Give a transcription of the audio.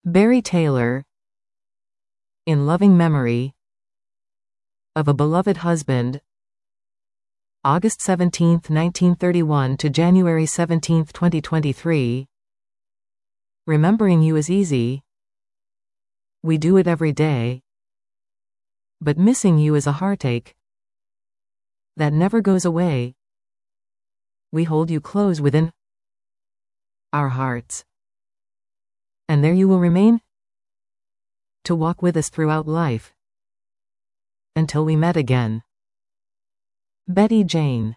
Barry Taylor, in loving memory of a beloved husband, August 17, 1931 to January 17, 2023. Remembering you is easy. We do it every day. But missing you is a heartache that never goes away. We hold you close within our hearts. And there you will remain, to walk with us throughout life, until we met again. Betty Jane.